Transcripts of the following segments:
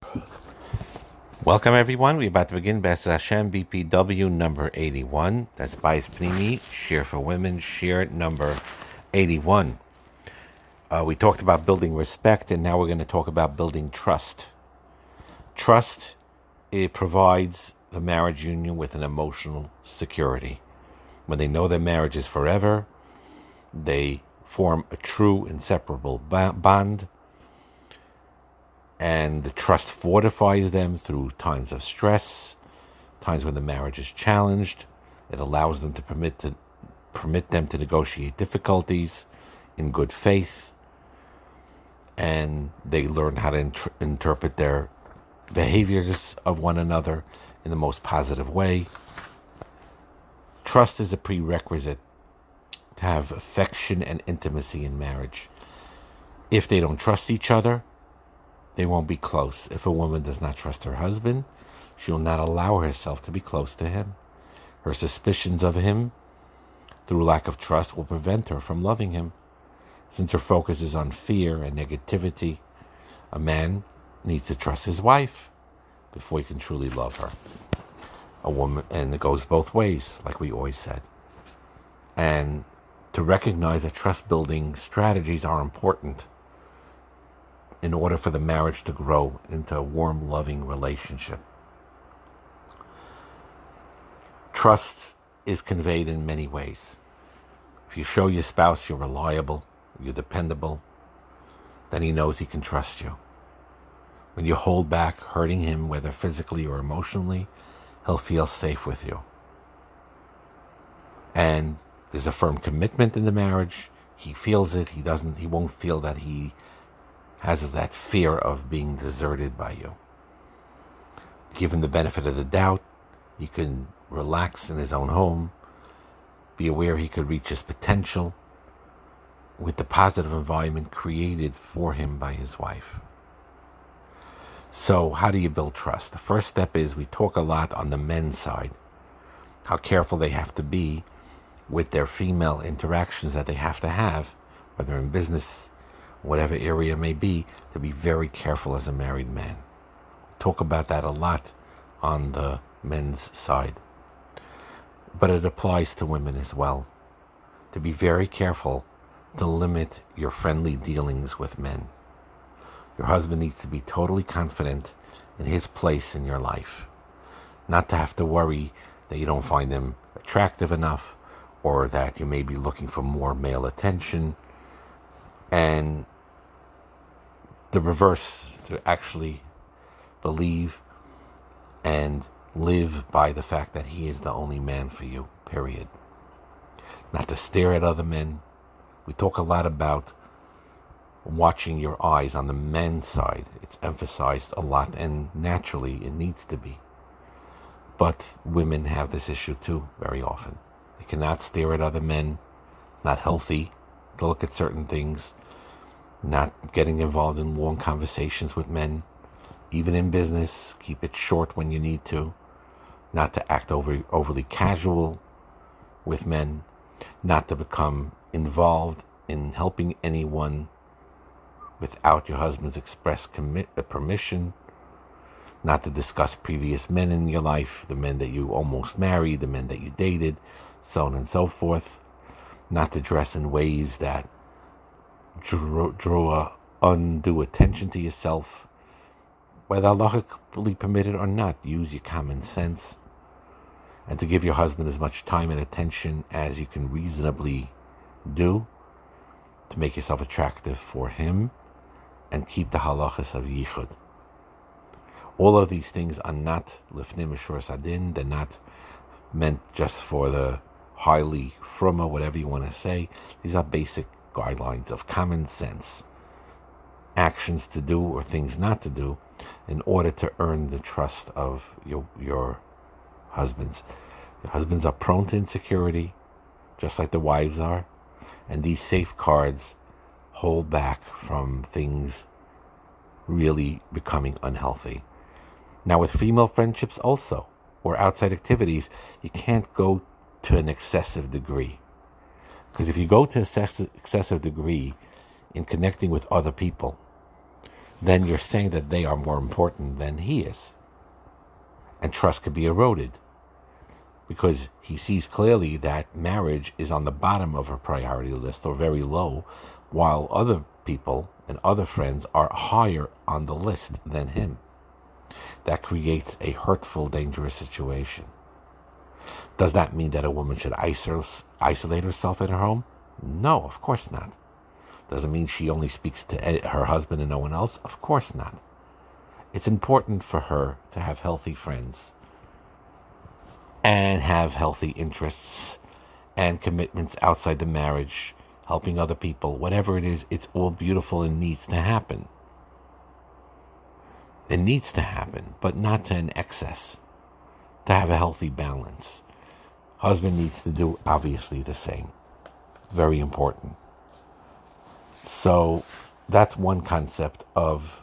Welcome everyone. We're about to begin B'ez Hashem BPW number 81. That's Bayis Pnimi, Shir for Women, Shir number 81. We talked about building respect, and now we're going to talk about building trust. Trust, it provides the marriage union with an emotional security. When they know their marriage is forever, they form a true, inseparable bond, and the trust fortifies them through times of stress, times when the marriage is challenged. It allows them to permit them to negotiate difficulties in good faith, and they learn how to interpret their behaviors of one another in the most positive way. Trust is a prerequisite to have affection and intimacy in marriage. If they don't trust each other, they won't be close. If a woman does not trust her husband, she will not allow herself to be close to him. Her suspicions of him, through lack of trust, will prevent her from loving him. Since her focus is on fear and negativity, a man needs to trust his wife before he can truly love her. A woman, and it goes both ways, like we always said. And to recognize that trust-building strategies are important in order for the marriage to grow into a warm, loving relationship. Trust is conveyed in many ways. If you show your spouse you're reliable, you're dependable, then he knows he can trust you. When you hold back, hurting him, whether physically or emotionally, he'll feel safe with you. And there's a firm commitment in the marriage. He feels it. He won't feel that he has that fear of being deserted by you. Give him the benefit of the doubt. He can relax in his own home. Be aware he could reach his potential with the positive environment created for him by his wife. So how do you build trust? The first step is we talk a lot on the men's side, how careful they have to be with their female interactions that they have to have, whether in business, whatever area it may be, to be very careful as a married man. Talk about that a lot on the men's side. But it applies to women as well. To be very careful to limit your friendly dealings with men. Your husband needs to be totally confident in his place in your life. Not to have to worry that you don't find him attractive enough, or that you may be looking for more male attention, and the reverse, to actually believe and live by the fact that he is the only man for you, period. Not to stare at other men. We talk a lot about watching your eyes on the men's side. It's emphasized a lot, and naturally it needs to be. But women have this issue too, very often. They cannot stare at other men, not healthy to look at certain things, not getting involved in long conversations with men, even in business. Keep it short when you need to. Not to act overly casual with men. Not to become involved in helping anyone without your husband's express permission. Not to discuss previous men in your life, the men that you almost married, the men that you dated, so on and so forth. Not to dress in ways that draw undue attention to yourself. Whether halachically permitted or not, use your common sense. And to give your husband as much time and attention as you can reasonably do to make yourself attractive for him and keep the halachas of yichud. All of these things are not lifnei mishur sadin. They're not meant just for the highly frumma, whatever you want to say. These are basic guidelines of common sense, actions to do or things not to do in order to earn the trust of your husbands. Your husbands are prone to insecurity, just like the wives are, and these safeguards hold back from things really becoming unhealthy. Now with female friendships also, or outside activities, you can't go to an excessive degree. Because if you go to excessive degree in connecting with other people, then you're saying that they are more important than he is. And trust could be eroded because he sees clearly that marriage is on the bottom of her priority list or very low, while other people and other friends are higher on the list than him. That creates a hurtful, dangerous situation. Does that mean that a woman should isolate herself in her home? No, of course not. Does it mean she only speaks to her husband and no one else? Of course not. It's important for her to have healthy friends and have healthy interests and commitments outside the marriage, helping other people, whatever it is, it's all beautiful and needs to happen. It needs to happen, but not to an excess, to have a healthy balance. Husband needs to do obviously the same. Very important. So that's one concept of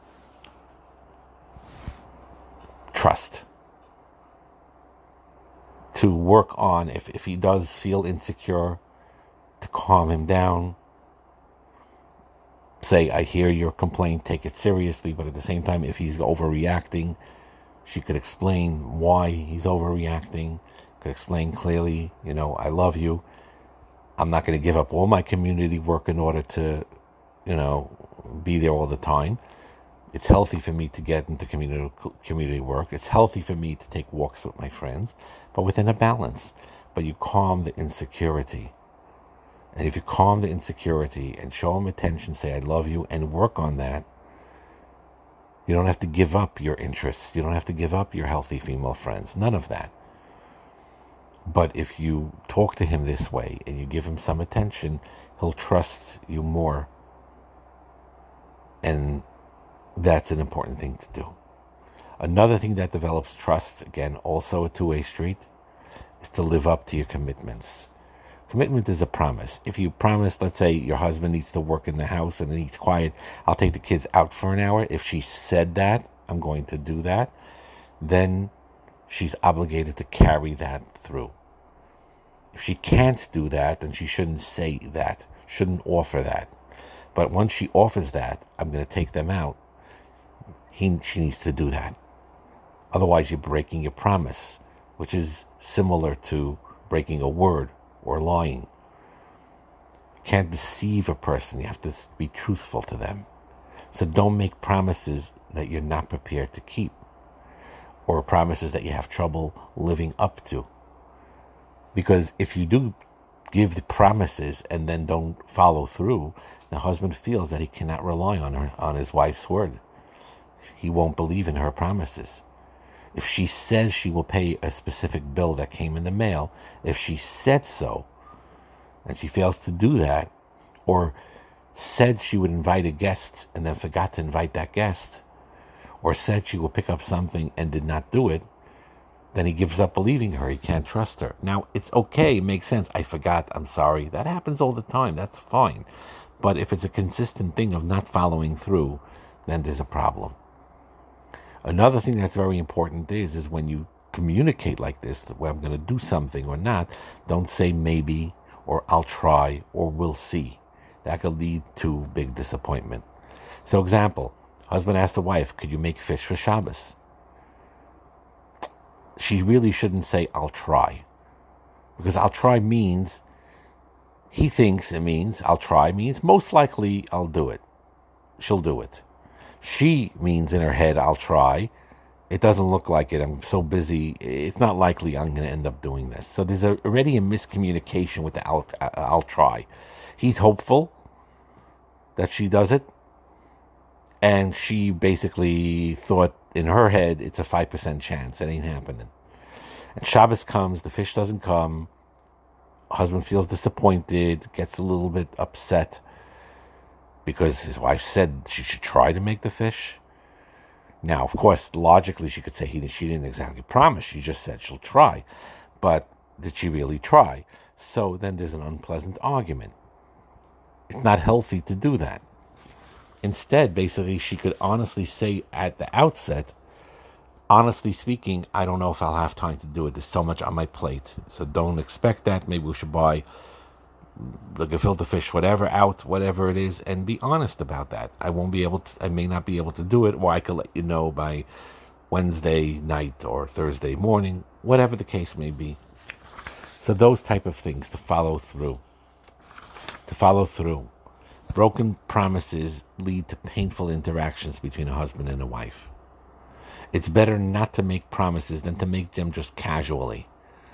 trust. To work on, if he does feel insecure, to calm him down. Say, I hear your complaint, take it seriously, but at the same time, if he's overreacting, she could explain why he's overreacting, could explain clearly, I love you. I'm not going to give up all my community work in order to, be there all the time. It's healthy for me to get into community work. It's healthy for me to take walks with my friends, but within a balance. But you calm the insecurity. And if you calm the insecurity and show him attention, say, I love you, and work on that, you don't have to give up your interests. You don't have to give up your healthy female friends. None of that. But if you talk to him this way and you give him some attention, he'll trust you more. And that's an important thing to do. Another thing that develops trust, again, also a two-way street, is to live up to your commitments. Commitment is a promise. If you promise, let's say your husband needs to work in the house and he's quiet, I'll take the kids out for an hour. If she said that, I'm going to do that, then she's obligated to carry that through. If she can't do that, then she shouldn't say that, shouldn't offer that. But once she offers that, I'm going to take them out, she needs to do that. Otherwise, you're breaking your promise, which is similar to breaking a word or lying. You can't deceive a person. You have to be truthful to them. So don't make promises that you're not prepared to keep, or promises that you have trouble living up to. Because if you do give the promises and then don't follow through, the husband feels that he cannot rely on his wife's word. He won't believe in her promises. If she says she will pay a specific bill that came in the mail, if she said so, and she fails to do that, or said she would invite a guest and then forgot to invite that guest, or said she will pick up something and did not do it, then he gives up believing her. He can't trust her. Now, it's okay. It makes sense. I forgot. I'm sorry. That happens all the time. That's fine. But if it's a consistent thing of not following through, then there's a problem. Another thing that's very important is when you communicate like this, where I'm going to do something or not, don't say maybe or I'll try or we'll see. That could lead to big disappointment. So example, husband asked the wife, could you make fish for Shabbos? She really shouldn't say I'll try. Because I'll try means, he thinks it means, I'll try means most likely I'll do it. She'll do it. She means in her head, I'll try. It doesn't look like it. I'm so busy. It's not likely I'm going to end up doing this. So there's already a miscommunication with the I'll try. He's hopeful that she does it. And she basically thought in her head, it's a 5% chance. It ain't happening. And Shabbos comes, the fish doesn't come. Husband feels disappointed, gets a little bit upset, because his wife said she should try to make the fish. Now, of course, logically, she could say she didn't exactly promise. She just said she'll try. But did she really try? So then there's an unpleasant argument. It's not healthy to do that. Instead, basically, she could honestly say at the outset, honestly speaking, I don't know if I'll have time to do it. There's so much on my plate. So don't expect that. Maybe we should buy the gefilte fish, whatever, out, whatever it is, and be honest about that. I may not be able to do it, or I could let you know by Wednesday night or Thursday morning, whatever the case may be. So those type of things to follow through. Broken promises lead to painful interactions between a husband and a wife. It's better not to make promises than to make them just casually.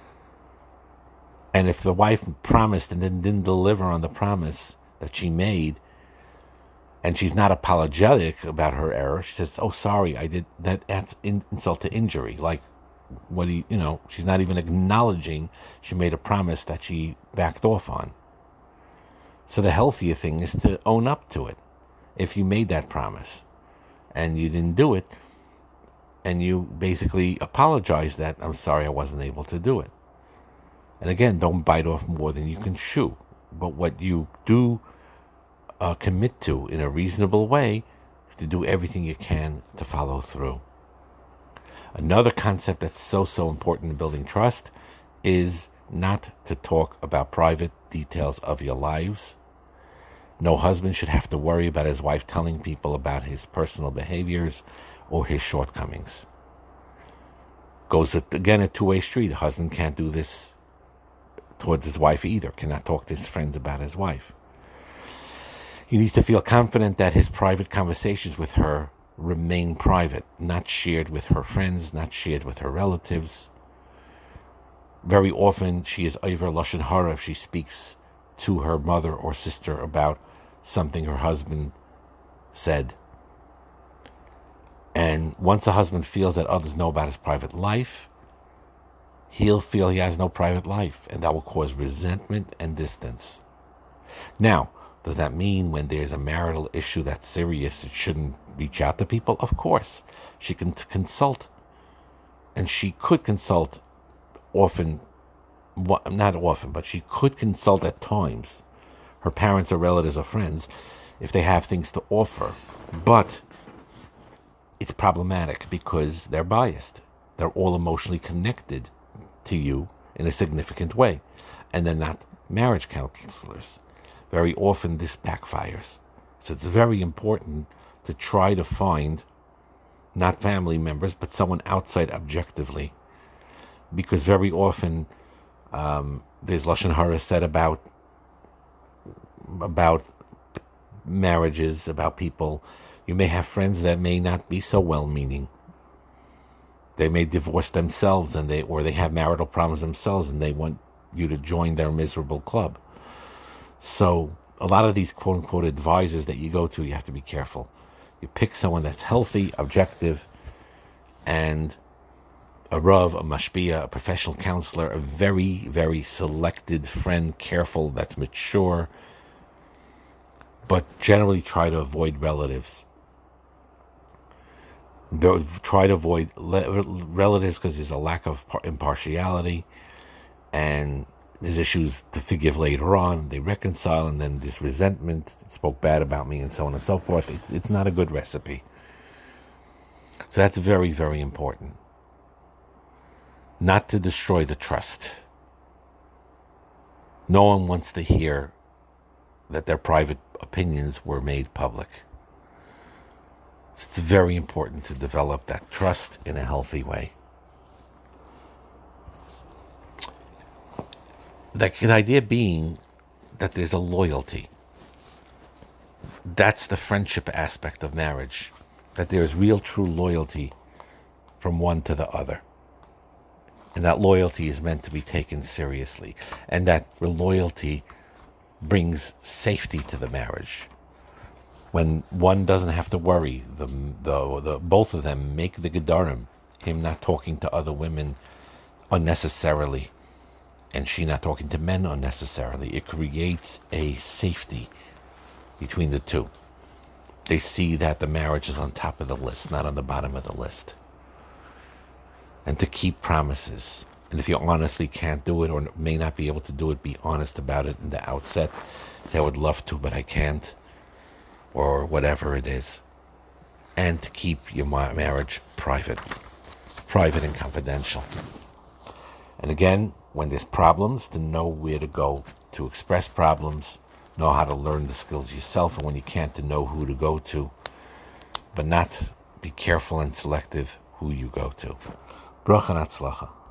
And if the wife promised and then didn't deliver on the promise that she made, and she's not apologetic about her error, she says, "Oh, sorry, I did that." That's insult to injury. Like, what do you, she's not even acknowledging she made a promise that she backed off on. So the healthier thing is to own up to it. If you made that promise and you didn't do it, and you basically apologize that, "I'm sorry, I wasn't able to do it." And again, don't bite off more than you can chew. But what you do commit to in a reasonable way, to do everything you can to follow through. Another concept that's so important in building trust is not to talk about private details of your lives. No husband should have to worry about his wife telling people about his personal behaviors or his shortcomings. Goes again a two-way street. A husband can't do this towards his wife either, cannot talk to his friends about his wife. He needs to feel confident that his private conversations with her remain private, not shared with her friends, not shared with her relatives. Very often she is over lashon hara if she speaks to her mother or sister about something her husband said. And once the husband feels that others know about his private life, he'll feel he has no private life, and that will cause resentment and distance. Now, does that mean when there's a marital issue that's serious, it shouldn't reach out to people? Of course. She can consult, and she could consult often, not often, but she could consult at times her parents or relatives or friends if they have things to offer. But it's problematic because they're biased. They're all emotionally connected to you in a significant way, and they're not marriage counselors. Very often this backfires. So it's very important to try to find not family members, but someone outside objectively, because very often there's lashon hara said about marriages, about people. You may have friends that may not be so well-meaning. They may divorce themselves, or they have marital problems themselves, and they want you to join their miserable club. So a lot of these quote-unquote advisors that you go to, you have to be careful. You pick someone that's healthy, objective, and a Rav, a Mashpia, a professional counselor, a very, very selected friend, careful, that's mature, but generally try to avoid relatives. Try to avoid relatives because there's a lack of impartiality, and there's issues to forgive later on. They reconcile, and then this resentment, spoke bad about me, and so on and so forth. It's not a good recipe. So that's very, very important. Not to destroy the trust. No one wants to hear that their private opinions were made public. It's very important to develop that trust in a healthy way. The idea being that there's a loyalty. That's the friendship aspect of marriage. That there's real, true loyalty from one to the other. And that loyalty is meant to be taken seriously. And that loyalty brings safety to the marriage. When one doesn't have to worry, the both of them make the gedarim, him not talking to other women unnecessarily, and she not talking to men unnecessarily. It creates a safety between the two. They see that the marriage is on top of the list, not on the bottom of the list. And to keep promises. And if you honestly can't do it or may not be able to do it, be honest about it in the outset. Say, I would love to, but I can't. Or whatever it is. And to keep your marriage private and confidential. And again, when there's problems, to know where to go to express problems, know how to learn the skills yourself, and when you can't, to know who to go to, but not be careful and selective who you go to. Bracha and Hatzlacha.